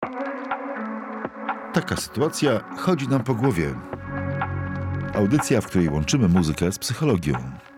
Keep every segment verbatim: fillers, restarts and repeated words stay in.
Taka sytuacja chodzi nam po głowie. Audycja, w której łączymy muzykę z psychologią.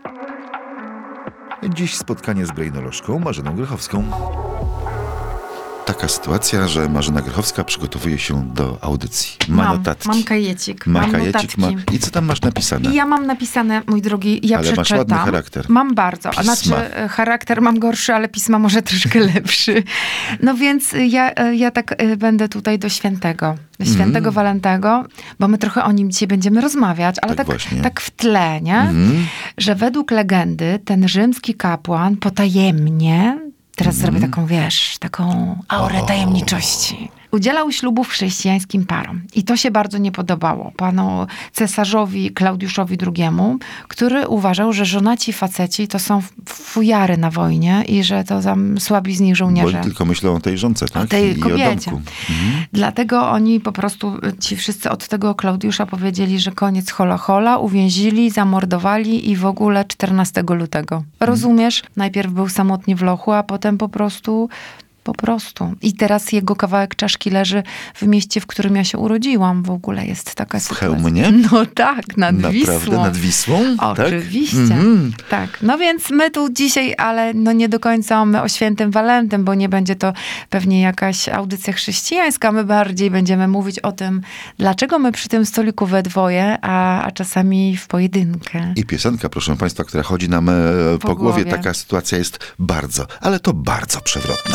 Dziś spotkanie z brainolożką Marzeną Grochowską. Taka sytuacja, że Marzena Grochowska przygotowuje się do audycji. Ma mam, notatki. Mam kajecik. Ma mam kajecik. Ma... I co tam masz napisane? I ja mam napisane, mój drogi, ja ale przeczytam. masz ładny charakter. Mam bardzo. A Pisma. znaczy charakter mam gorszy, ale pisma może troszkę lepszy. No więc ja, ja tak będę tutaj do świętego. Do świętego mm. Walentego, bo my trochę o nim dzisiaj będziemy rozmawiać, ale tak, tak, tak w tle, nie? Mm. Że według legendy ten rzymski kapłan potajemnie, teraz mm. zrobię taką, wiesz, taką aurę oh. tajemniczości. Udzielał ślubu chrześcijańskim parom. I to się bardzo nie podobało panu cesarzowi Klaudiuszowi drugiemu, który uważał, że żonaci faceci to są fujary na wojnie i że to tam słabi z nich żołnierze. Bo oni tylko myślą o tej żonce, tak? O tej I kobiecie. O mhm. Dlatego oni po prostu, ci wszyscy od tego Klaudiusza powiedzieli, że koniec hola hola, uwięzili, zamordowali i w ogóle czternastego lutego. Rozumiesz? Mhm. Najpierw był samotnie w lochu, a potem po prostu... Po prostu. I teraz jego kawałek czaszki leży w mieście, w którym ja się urodziłam. W ogóle jest taka w sytuacja. W Chełmnie? No tak, nad Naprawdę? Wisłą. Nad Wisłą? Oczywiście. Tak? Mm-hmm. tak. No więc my tu dzisiaj, ale no nie do końca my o świętym Walentym, bo nie będzie to pewnie jakaś audycja chrześcijańska. My bardziej będziemy mówić o tym, dlaczego my przy tym stoliku we dwoje, a, a czasami w pojedynkę. I piosenka, proszę państwa, która chodzi nam e, po, po głowie. głowie. Taka sytuacja jest bardzo, ale to bardzo przewrotna.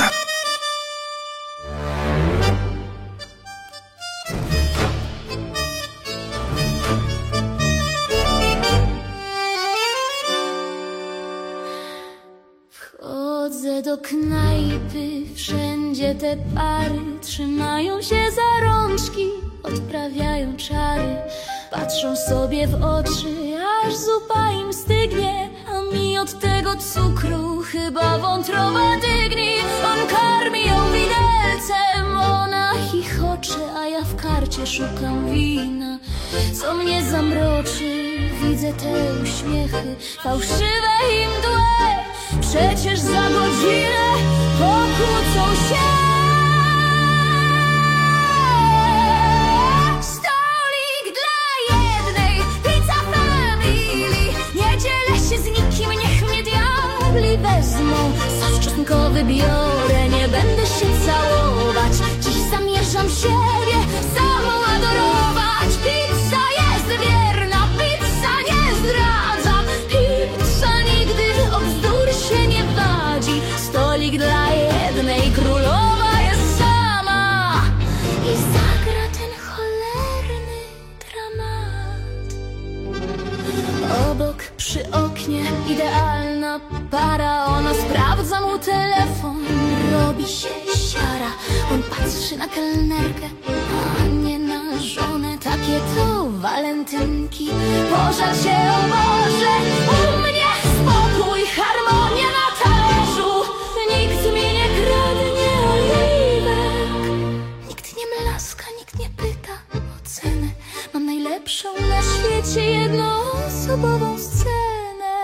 Chodzę do knajpy, wszędzie te pary trzymają się za rączki, odprawiają czary. Patrzą sobie w oczy, aż zupa im stygnie, a mi od tego cukru chyba wątroba dygnie. On karmi ją widelcem, ona chichocze, a ja w karcie szukam wina. Co mnie zamroczy, widzę te uśmiechy, fałszywe im mdłe. Przecież za godzinę pokłócą się. Stolik dla jednej, pizza family. Nie dzielę się z nikim, niech mnie diabli wezmą. Sos czosnkowy biorę, nie będę się całować. Dziś zamierzam siebie samą adorować. Pizza jest wierna, pizza nie zdradza. Pizza nigdy od bzdur się nie wadzi. Stolik dla jednej, królowa jest sama. I zagra ten cholerny dramat. Obok przy oknie idealna para. Ona sprawdza mu telefon, robi się siara. On patrzy na kelnerkę, a nie na żonę. Takie to walentynki, pożal się, o Boże. U mnie spokój, harmonia na talerzu. Nikt mi nie kradnie oliwek, nikt nie mlaska, nikt nie pyta o cenę. Mam najlepszą na świecie jednoosobową scenę.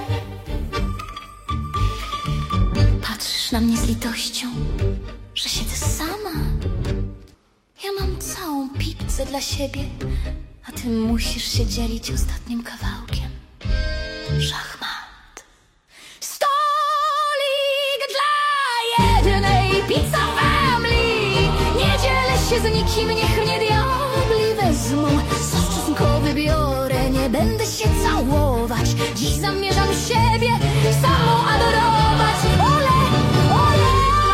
Patrzysz na mnie z litością, że siedzę sama. Ja mam całą pizzę dla siebie, a ty musisz się dzielić ostatnim kawałkiem. Szachmat. Stolik dla jednej, pizza family. Nie dzielę się z nikim, niech mnie diabli wezmą. Sos czosnkowy biorę, nie będę się całować. Dziś zamierzam siebie samą adorować. Ole, ole.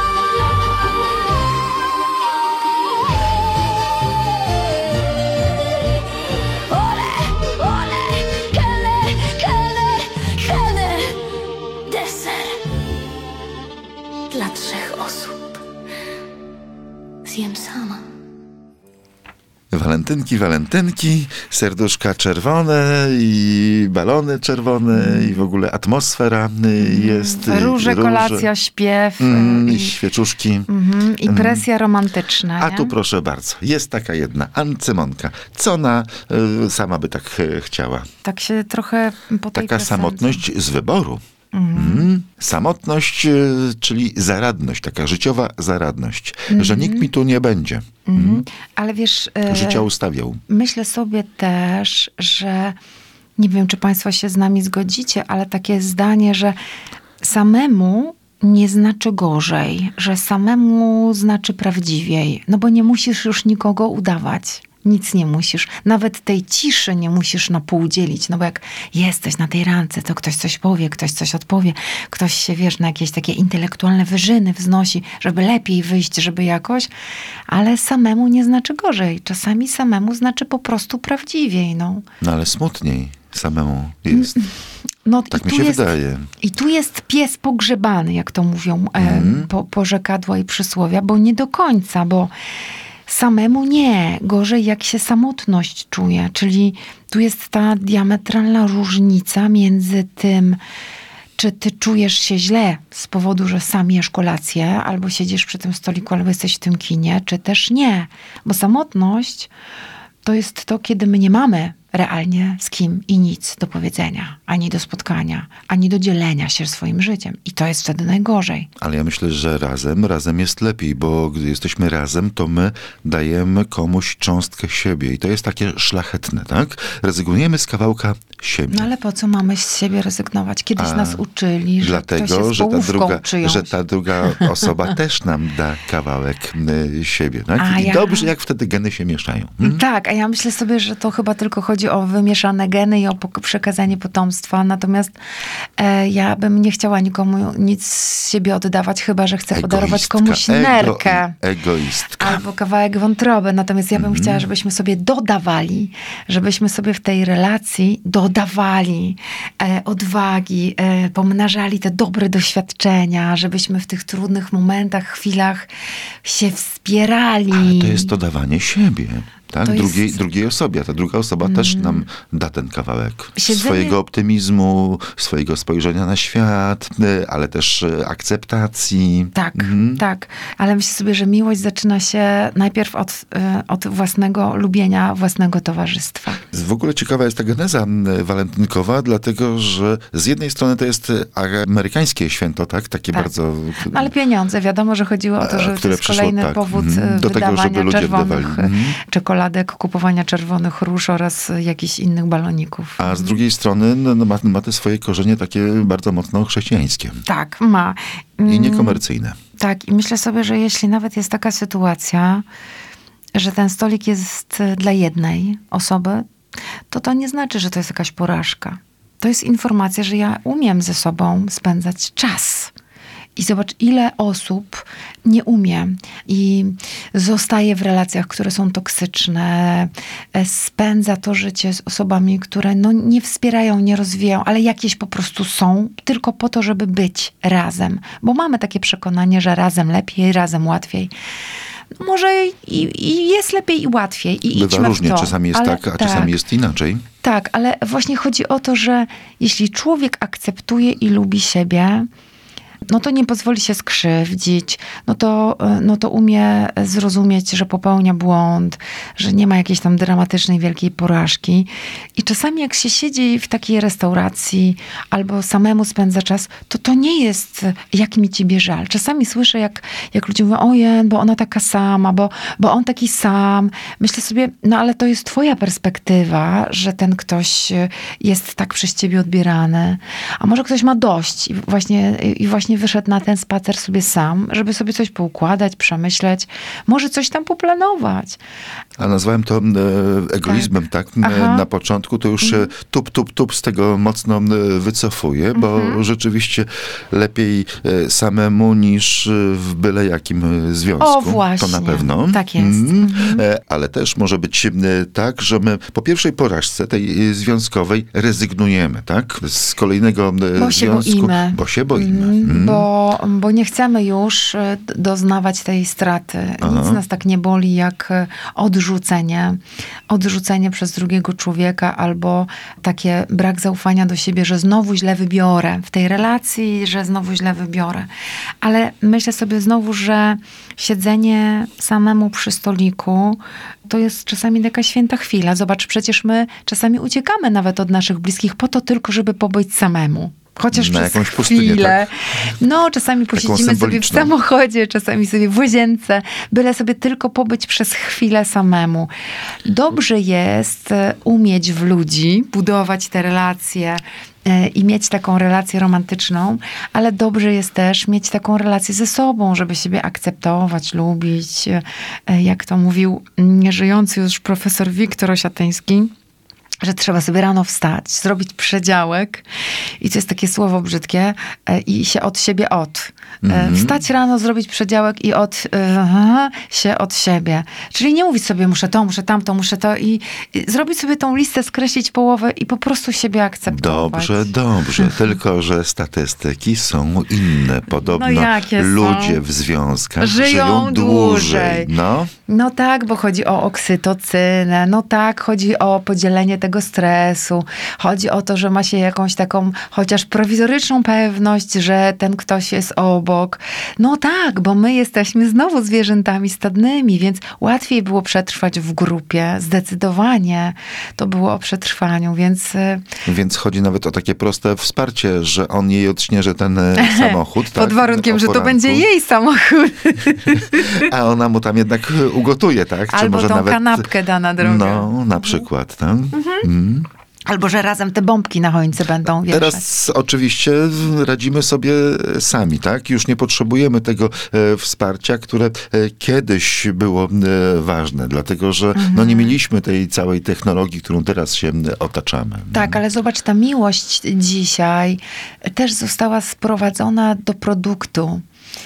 Ole, ole, kele, kele, kele. Deser dla trzech osób. Zjem sama. Walentynki, walentynki, serduszka czerwone i balony czerwone i w ogóle atmosfera jest. Róże, kolacja, śpiew. Mm, i, świeczuszki. Mm, I presja romantyczna. A nie? tu proszę bardzo, jest taka jedna Ancymonka. Co ona y, sama by tak y, chciała? Tak się trochę po tej Taka piosence. samotność z wyboru. Mhm. Samotność, e, czyli zaradność, taka życiowa zaradność, Mhm. że nikt mi tu nie będzie. Mhm. Ale wiesz... e, Życia ustawiał. Myślę sobie też, że nie wiem, czy państwo się z nami zgodzicie, ale takie zdanie, że samemu nie znaczy gorzej, że samemu znaczy prawdziwiej. No bo nie musisz już nikogo udawać. Nic nie musisz. Nawet tej ciszy nie musisz na pół dzielić. No bo jak jesteś na tej randce, to ktoś coś powie, ktoś coś odpowie. Ktoś się, wiesz, na jakieś takie intelektualne wyżyny wznosi, żeby lepiej wyjść, żeby jakoś. Ale samemu nie znaczy gorzej. Czasami samemu znaczy po prostu prawdziwiej, no. No ale smutniej samemu jest. No, Tak i mi tu się jest, wydaje. I tu jest pies pogrzebany, jak to mówią e, Mhm. po, porzekadła i przysłowia, bo nie do końca, bo samemu nie. Gorzej jak się samotność czuje. Czyli tu jest ta diametralna różnica między tym, czy ty czujesz się źle z powodu, że sam jesz kolację, albo siedzisz przy tym stoliku, albo jesteś w tym kinie, czy też nie. Bo samotność to jest to, kiedy my nie mamy realnie z kim i nic do powiedzenia, ani do spotkania, ani do dzielenia się swoim życiem. I to jest wtedy najgorzej. Ale ja myślę, że razem, razem jest lepiej, bo gdy jesteśmy razem, to my dajemy komuś cząstkę siebie i to jest takie szlachetne, tak? Rezygnujemy z kawałka siebie. No ale po co mamy z siebie rezygnować? Kiedyś A nas uczyli, że Dlatego, ktoś jest że ta, połówką druga, czyjąś. że ta druga osoba też nam da kawałek y, siebie, tak? A I ja- dobrze, jak wtedy geny się mieszają. Hmm? Tak, a ja myślę sobie, że to chyba tylko chodzi o wymieszane geny i o pok- przekazanie potomstwa. Natomiast e, ja bym nie chciała nikomu nic z siebie oddawać, chyba że chcę podarować Egoistka, komuś ego- nerkę. Egoistka. Albo kawałek wątroby. Natomiast ja bym chciała, żebyśmy sobie dodawali, żebyśmy sobie w tej relacji dodawali e, odwagi, e, pomnażali te dobre doświadczenia, żebyśmy w tych trudnych momentach, chwilach się wspierali. Ale to jest to dawanie siebie. Tak? To jest- Drugiej, drugiej osobie. A ta druga osoba też nam da ten kawałek Siedzenie- swojego optymizmu, swojego spojrzenia na świat, y, ale też y, akceptacji. Tak, Mhm. tak. Ale myślę sobie, że miłość zaczyna się najpierw od, y, od własnego lubienia, własnego towarzystwa. W ogóle ciekawa jest ta geneza y, walentynkowa, dlatego że z jednej strony to jest y, amerykańskie święto, tak? Takie Tak. bardzo... No ale pieniądze, wiadomo, że chodziło o to, A, że to które jest przyszło, kolejny tak, powód mhm, y, do tego, wydawania żeby ludzie czerwonych wydawali. Mhm. czekoladek, kupowania czerwonych róż oraz y, jakichś innych baloników. A z drugiej strony no, no, ma, ma te swoje korzenie takie bardzo mocno chrześcijańskie Tak, ma. i Mm, niekomercyjne. Tak, i myślę sobie, że jeśli nawet jest taka sytuacja, że ten stolik jest y, dla jednej osoby, to to nie znaczy, że to jest jakaś porażka. To jest informacja, że ja umiem ze sobą spędzać czas. I zobacz, ile osób nie umie i zostaje w relacjach, które są toksyczne, e, spędza to życie z osobami, które no, nie wspierają, nie rozwijają, ale jakieś po prostu są, tylko po to, żeby być razem. Bo mamy takie przekonanie, że razem lepiej, razem łatwiej. Może i, i jest lepiej i łatwiej. I Bywa idźmy różnie, w to. czasami jest Ale tak, a czasami jest inaczej. Tak, ale właśnie chodzi o to, że jeśli człowiek akceptuje i lubi siebie, no to nie pozwoli się skrzywdzić, no to, no to umie zrozumieć, że popełnia błąd, że nie ma jakiejś tam dramatycznej, wielkiej porażki. I czasami jak się siedzi w takiej restauracji albo samemu spędza czas, to to nie jest, jak mi ciebie żal. Czasami słyszę, jak, jak ludzie mówią, ojej, bo ona taka sama, bo, bo on taki sam. Myślę sobie, no ale to jest twoja perspektywa, że ten ktoś jest tak przez ciebie odbierany. A może ktoś ma dość i właśnie, i właśnie wyszedł na ten spacer sobie sam, żeby sobie coś poukładać, przemyśleć, może coś tam poplanować. A nazwałem to e, egoizmem, tak? E, Aha. Na początku to już e, tup, tup, tup z tego mocno e, wycofuję, bo rzeczywiście lepiej e, samemu niż e, w byle jakim e, związku. O, właśnie. To na pewno. Tak jest. Mm, e, ale też może być e, tak, że my po pierwszej porażce tej e, związkowej rezygnujemy, tak? Z kolejnego e, Bo się związku. boimy. Bo się boimy. Mm, Mm. Bo, bo nie chcemy już y, doznawać tej straty. Aha. Nic nas tak nie boli jak y, odrzucenie. Odrzucenie przez drugiego człowieka albo takie brak zaufania do siebie, że znowu źle wybiorę w tej relacji, że znowu źle wybiorę. Ale myślę sobie znowu, że siedzenie samemu przy stoliku to jest czasami taka święta chwila. Zobacz, przecież my czasami uciekamy nawet od naszych bliskich po to tylko, żeby pobyć samemu. Chociaż na przez jakąś pustynię, chwilę. tak? No, czasami posiedzimy sobie w samochodzie, czasami sobie w łazience, byle sobie tylko pobyć przez chwilę samemu. Dobrze jest umieć w ludzi, budować te relacje i mieć taką relację romantyczną, ale dobrze jest też mieć taką relację ze sobą, żeby siebie akceptować, lubić. Jak to mówił nieżyjący już profesor Wiktor Osiatyński, że trzeba sobie rano wstać, zrobić przedziałek i to jest takie słowo brzydkie i się od siebie od. Mm-hmm. Wstać rano, zrobić przedziałek i od uh, się od siebie. Czyli nie mówić sobie muszę to, muszę tamto, muszę to i, i zrobić sobie tą listę, skreślić połowę i po prostu siebie akceptować. Dobrze, dobrze. Tylko, że statystyki są inne. Podobno no jakie ludzie są? w związkach żyją, żyją dłużej. dłużej. No. no tak, bo chodzi o oksytocynę, no tak, chodzi o podzielenie tego stresu. Chodzi o to, że ma się jakąś taką chociaż prowizoryczną pewność, że ten ktoś jest obok. No tak, bo my jesteśmy znowu zwierzętami stadnymi, więc łatwiej było przetrwać w grupie. Zdecydowanie to było o przetrwaniu, więc... Więc chodzi nawet o takie proste wsparcie, że on jej odśnieży ten samochód. Pod tak, warunkiem, że to będzie jej samochód. A ona mu tam jednak ugotuje, tak? Czy Albo może tą nawet... kanapkę da na drogę. No, na przykład, tak? Mhm. Mm. Albo, że razem te bombki na choince będą wieszać. Teraz oczywiście radzimy sobie sami, tak? Już nie potrzebujemy tego e, wsparcia, które e, kiedyś było e, ważne, dlatego że mhm. no, nie mieliśmy tej całej technologii, którą teraz się otaczamy. Tak, ale zobacz, ta miłość dzisiaj też została sprowadzona do produktu.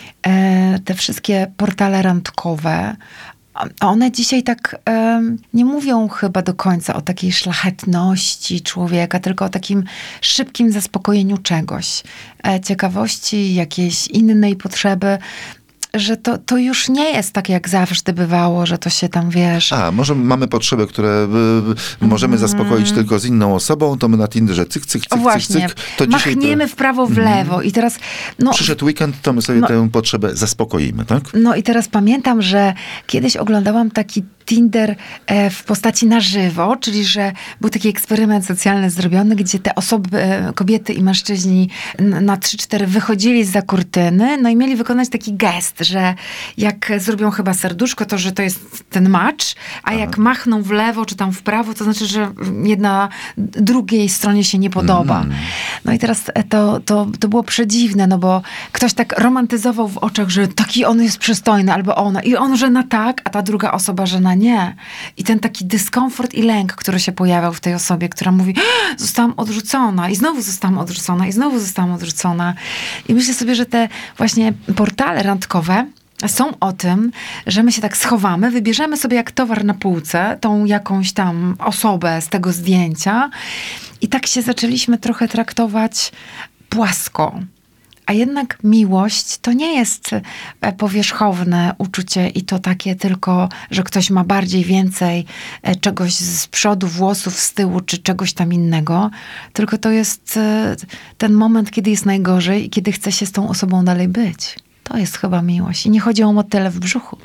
E, te wszystkie portale randkowe, a one dzisiaj tak um, nie mówią chyba do końca o takiej szlachetności człowieka, tylko o takim szybkim zaspokojeniu czegoś. E, ciekawości, jakiejś innej potrzeby. Że to, to już nie jest tak, jak zawsze bywało, że to się tam, wiesz... A, może mamy potrzeby, które y, możemy mm. zaspokoić tylko z inną osobą, to my na Tinderze cyk, cyk, cyk, o właśnie, cyk, cyk. To machniemy to... w prawo, w lewo mm. i teraz... No, przyszedł weekend, to my sobie no, tę potrzebę zaspokoimy, tak? No i teraz pamiętam, że kiedyś oglądałam taki Tinder w postaci na żywo, czyli że był taki eksperyment socjalny zrobiony, gdzie te osoby, kobiety i mężczyźni na trzy cztery wychodzili zza kurtyny, no i mieli wykonać taki gest, że jak zrobią chyba serduszko, to że to jest ten match, a jak Aha. machną w lewo czy tam w prawo, to znaczy, że jedna drugiej stronie się nie podoba. Mm. No i teraz to, to, to było przedziwne, no bo ktoś tak romantyzował w oczach, że taki on jest przystojny, albo ona. I on, że na tak, a ta druga osoba, że na nie. I ten taki dyskomfort i lęk, który się pojawiał w tej osobie, która mówi, zostałam odrzucona i znowu zostałam odrzucona i znowu zostałam odrzucona. I myślę sobie, że te właśnie portale randkowe są o tym, że my się tak schowamy, wybierzemy sobie jak towar na półce tą jakąś tam osobę z tego zdjęcia i tak się zaczęliśmy trochę traktować płasko. A jednak miłość to nie jest powierzchowne uczucie i to takie tylko, że ktoś ma bardziej, więcej czegoś z przodu, włosów z tyłu, czy czegoś tam innego. Tylko to jest ten moment, kiedy jest najgorzej i kiedy chce się z tą osobą dalej być. To jest chyba miłość. I nie chodzi o motyle w brzuchu.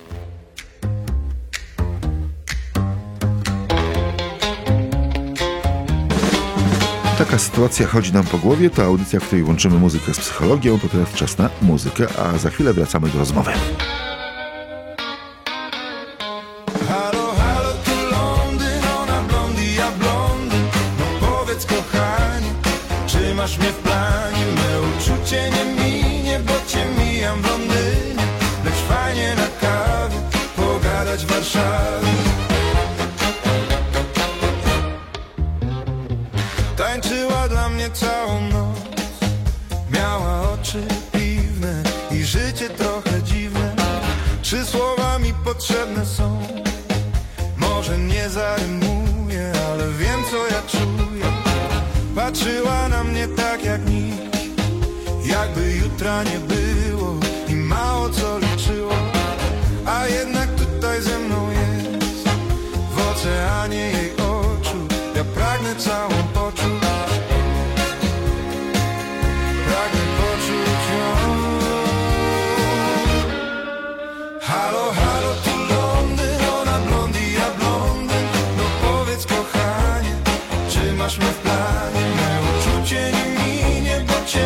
Taka sytuacja chodzi nam po głowie. To audycja, w której łączymy muzykę z psychologią. To teraz czas na muzykę, a za chwilę wracamy do rozmowy. Halo, halo, tu Londyn, ona blondy, ja blondyn. No powiedz, kochanie, czy masz mnie w planie? Me uczucie nie minie, bo cię mijam w Londynie. Lecz fajnie na kawie pogadać w Warszawie. Tańczyła dla mnie całą noc, miała oczy piwne i życie trochę dziwne. Czy słowa mi potrzebne są? Może nie zarymuję, ale wiem co ja czuję. Patrzyła na mnie tak jak nikt, jakby jutra nie było i mało co liczyło. A jednak tutaj ze mną jest, w oceanie jej oczu ja pragnę całą poczuć. Pragnę poczuć ją. Halo, halo, tu Londyn, ona blondy, ja blondyn. No powiedz, kochanie, czy masz mnie w planie? Me uczucie nie minie, bo cię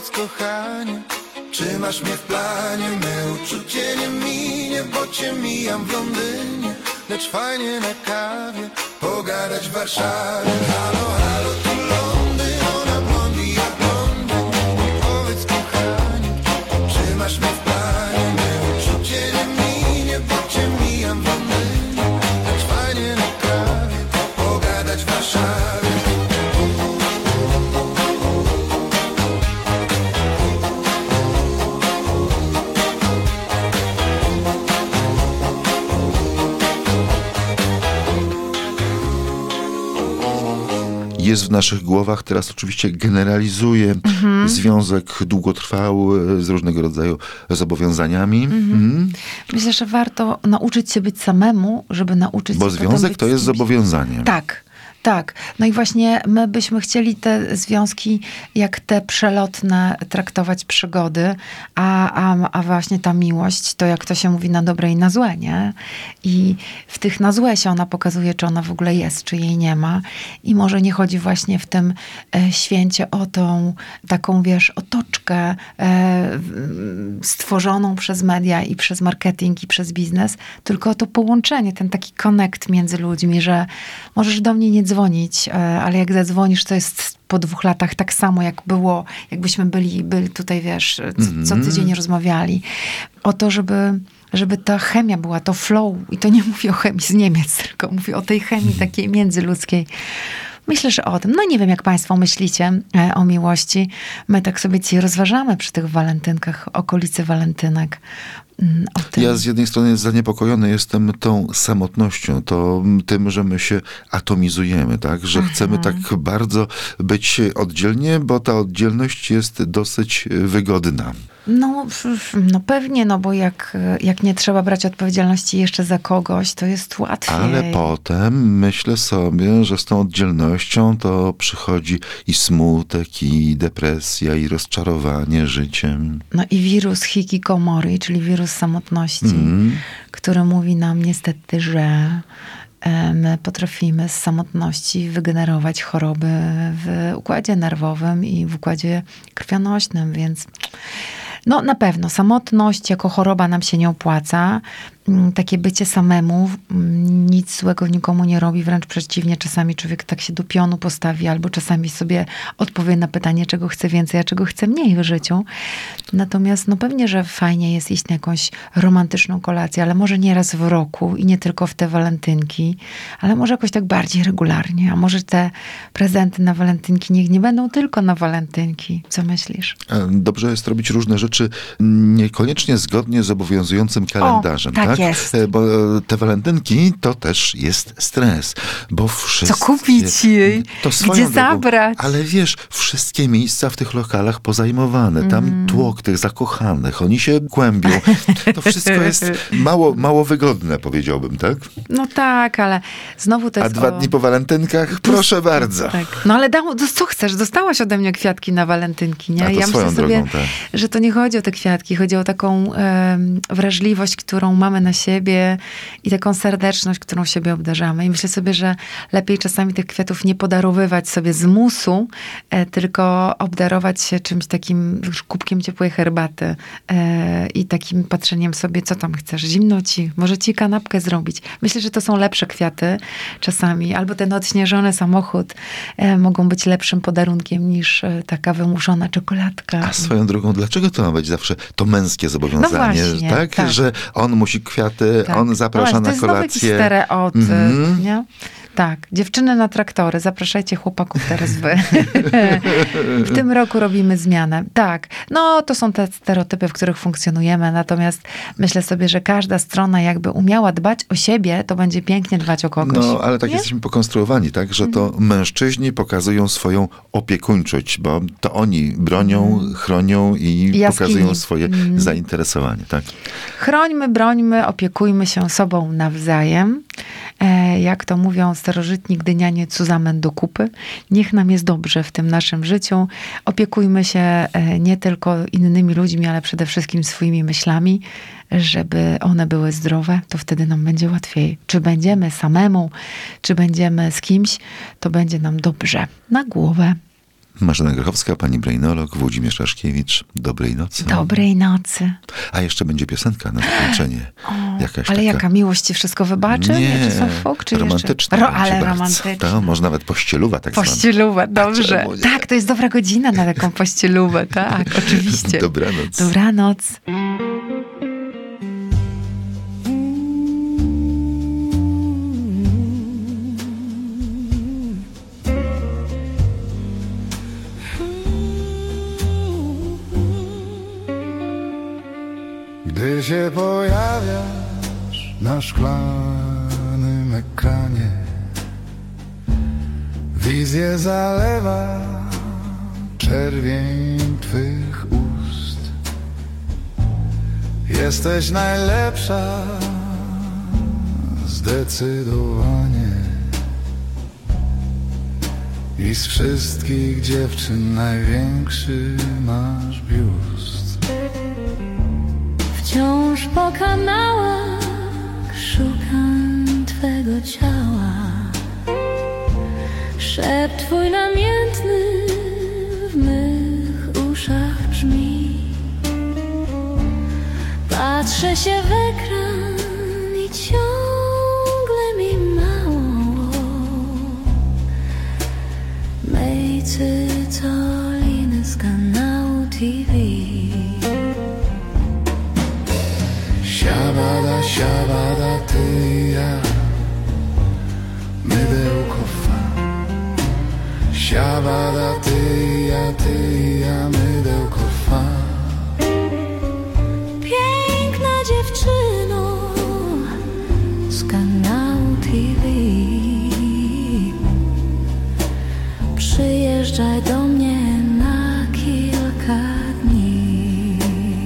Powiedz, kochanie, czy masz mnie w planie? Me uczucie nie minie, bo cię mijam w Londynie. Lecz fajnie na kawie pogadać w Warszawie. Halo, halo, tu Londyn, ona blondzi, ja blondyn. Powiedz, kochanie, czy masz mnie w planie? Me uczucie nie minie, bo cię mijam w Londynie. Lecz fajnie na kawie pogadać w Warszawie. Jest w naszych głowach, teraz oczywiście generalizuję, mhm. związek długotrwały z różnego rodzaju zobowiązaniami. Mhm. Mhm. Myślę, że warto nauczyć się być samemu, żeby nauczyć Bo się związek być to jest zobowiązaniem. Tak. Tak. No i właśnie my byśmy chcieli te związki jak te przelotne traktować przygody, a, a, a właśnie ta miłość to jak to się mówi na dobre i na złe, nie? I w tych na złe się ona pokazuje, czy ona w ogóle jest, czy jej nie ma. I może nie chodzi właśnie w tym e, święcie o tą taką, wiesz, otoczkę e, stworzoną przez media i przez marketing i przez biznes, tylko o to połączenie, ten taki connect między ludźmi, że możesz do mnie nie dzwonić, dzwonić, ale jak zadzwonisz, to jest po dwóch latach tak samo, jak było, jakbyśmy byli, byli tutaj, wiesz, co, co tydzień rozmawiali. O to, żeby, żeby ta chemia była, to flow. I to nie mówię o chemii z Niemiec, tylko mówię o tej chemii takiej międzyludzkiej. Myślę, że o tym. No nie wiem, jak państwo myślicie o miłości. My tak sobie dzisiaj rozważamy przy tych walentynkach, okolicy walentynek. Ja z jednej strony zaniepokojony jestem tą samotnością, to tym, że my się atomizujemy, tak? Że Aha. chcemy tak bardzo być oddzielnie, bo ta oddzielność jest dosyć wygodna. No, no pewnie, no bo jak, jak nie trzeba brać odpowiedzialności jeszcze za kogoś, to jest łatwiej. Ale potem myślę sobie, że z tą oddzielnością to przychodzi i smutek, i depresja, i rozczarowanie życiem. No i wirus hikikomori, czyli wirus samotności, mm. który mówi nam niestety, że my potrafimy z samotności wygenerować choroby w układzie nerwowym i w układzie krwionośnym, więc no na pewno samotność jako choroba nam się nie opłaca. Takie bycie samemu nic złego nikomu nie robi, wręcz przeciwnie. Czasami człowiek tak się do pionu postawi, albo czasami sobie odpowie na pytanie, czego chce więcej, a czego chce mniej w życiu. Natomiast no pewnie, że fajnie jest iść na jakąś romantyczną kolację, ale może nie raz w roku i nie tylko w te walentynki, ale może jakoś tak bardziej regularnie. A może te prezenty na walentynki niech nie będą tylko na walentynki. Co myślisz? Dobrze jest robić różne rzeczy niekoniecznie zgodnie z obowiązującym kalendarzem. O, tak, tak? jest. Bo te walentynki to też jest stres. Bo wszyscy... Co kupić jej? To Gdzie drogą, zabrać? Ale wiesz, wszystkie miejsca w tych lokalach pozajmowane. Tam mm. tłok tych zakochanych. Oni się kłębią. To wszystko jest mało, mało wygodne, powiedziałbym, tak? No tak, ale znowu to jest... A dwa o... dni po walentynkach? Proszę bardzo. Tak. No ale dało, co chcesz? Dostałaś ode mnie kwiatki na walentynki, nie? A to ja swoją myślę drogą, sobie, tak. że to nie chodzi o te kwiatki. Chodzi o taką e, wrażliwość, którą mamy na siebie i taką serdeczność, którą siebie obdarzamy. I myślę sobie, że lepiej czasami tych kwiatów nie podarowywać sobie z musu, e, tylko obdarować się czymś takim, kubkiem ciepłej herbaty e, i takim patrzeniem sobie, co tam chcesz. Zimno ci, może ci kanapkę zrobić. Myślę, że to są lepsze kwiaty czasami. Albo ten odśnieżony samochód e, mogą być lepszym podarunkiem niż e, taka wymuszona czekoladka. A swoją drogą, dlaczego to ma być zawsze to męskie zobowiązanie? No właśnie, tak? tak? Że on musi kwiaty, tak. on zaprasza no, na kolację. To jest stereotyp, mm-hmm. nie? Tak. Dziewczyny na traktory, zapraszajcie chłopaków teraz wy. W tym roku robimy zmianę. Tak. No, to są te stereotypy, w których funkcjonujemy. Natomiast myślę sobie, że każda strona jakby umiała dbać o siebie, to będzie pięknie dbać o kogoś. No, ale tak nie? jesteśmy pokonstruowani, tak? Że to mm. mężczyźni pokazują swoją opiekuńczość, bo to oni bronią, mm. chronią i Jaskini. pokazują swoje mm. zainteresowanie, tak? Chrońmy, brońmy, opiekujmy się sobą nawzajem. E, jak to mówią starożytni Gdynianie, zusammen do kupy. Niech nam jest dobrze w tym naszym życiu. Opiekujmy się e, nie tylko innymi ludźmi, ale przede wszystkim swoimi myślami, żeby one były zdrowe, to wtedy nam będzie łatwiej. Czy będziemy samemu, czy będziemy z kimś, to będzie nam dobrze. Na głowę. Marzena Grochowska, pani brainolog, Włodzimierz Czaszkiewicz. Dobrej nocy. Dobrej nocy. A jeszcze będzie piosenka na zakończenie. Jakaś ale taka... jaka miłość ci wszystko wybaczy? Nie, Czy folk, czy romantyczna. Ro, ale romantyczna. To może nawet pościeluwa tak zwana. Pościeluwa, dobrze. Tak, to jest dobra godzina na taką pościelówę, tak, oczywiście. Dobranoc. Dobranoc. Gdy się pojawiasz na szklanym ekranie, wizję zalewa czerwień twych ust. Jesteś najlepsza, zdecydowanie. I z wszystkich dziewczyn największy masz biust. Wciąż po kanałach szukam twego ciała. Szept twój namiętny w mych uszach brzmi. Patrzę się w ekran i ciągle mi mało. Mejcy to liny z kanału T V. Siabada, siabada, ty i ja, mydełko fa. Siabada, ty i ja, ty i ja, mydełko fa. Piękna dziewczyno z kanału T V, przyjeżdżaj do mnie na kilka dni.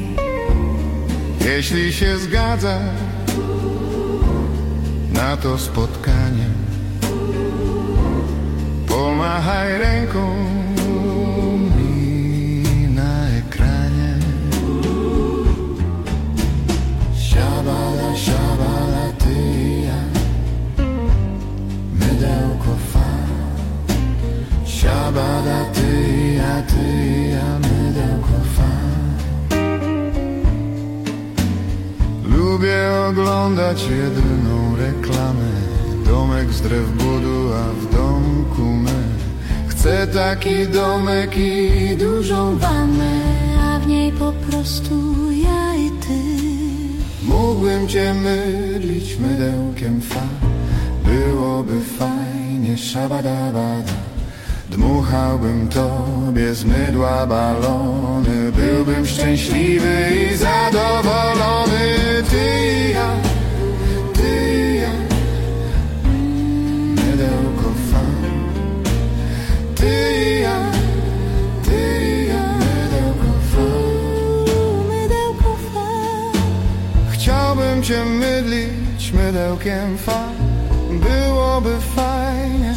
Jeśli się zgadza na to spotkanie, pomachaj ręką mi na ekranie. Siabada, siabada, ty i ja, mydełko fa. Siabada, ty i ja, ty i ja, mydełko fa. Lubię oglądać jedyną reklamę. Domek z drew budu, a w domku my. Chcę taki domek i dużą wannę, A w niej po prostu ja i ty. Mógłbym cię mydlić mydełkiem fa. Byłoby fajnie, szabadabada. Dmuchałbym tobie z mydła balony. Byłbym szczęśliwy i zadowolony. Ty i ja, ty i ja, mydełko fa. Ty i ja, ty i ja, mydełko fa. Mydełko fa. Chciałbym cię mydlić mydełkiem fa. Byłoby fajnie.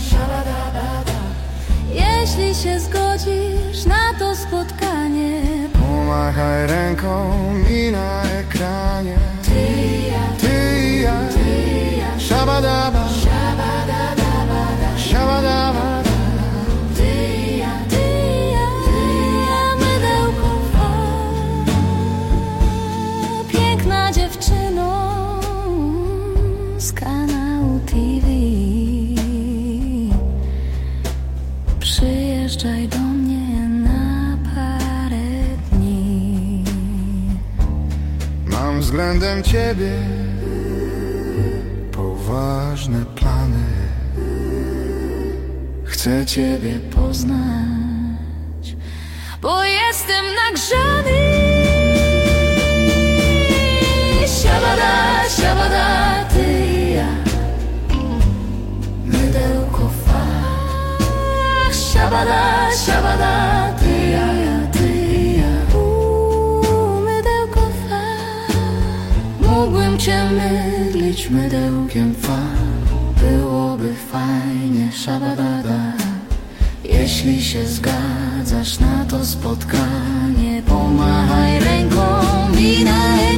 Jeśli się zgodzisz na to spotkanie, Pomachaj ręką mi na ekranie. ty i ja, Ty i ja, ty i ja, szabadaba, szabadabadabada. szabadaba. Ty i ja, ty i ja, ty i ja, mydełko fa. Piękna dziewczyno z kanału T V, przyjeżdżaj do mnie na parę dni. Mam względem ciebie poważne plany. Chcę ciebie Poznać, bo jestem nagrzany. Siabada, siabada, ty i ja, mydełko fa. Siabada, siabada, ty i ja, ja, ty i ja, u, mydełko fa. Mógłbym cię mydlić mydełkiem fa. Byłoby fajnie, szabadada. Jeśli się zgadzasz na to spotkanie, pomachaj ręką mi na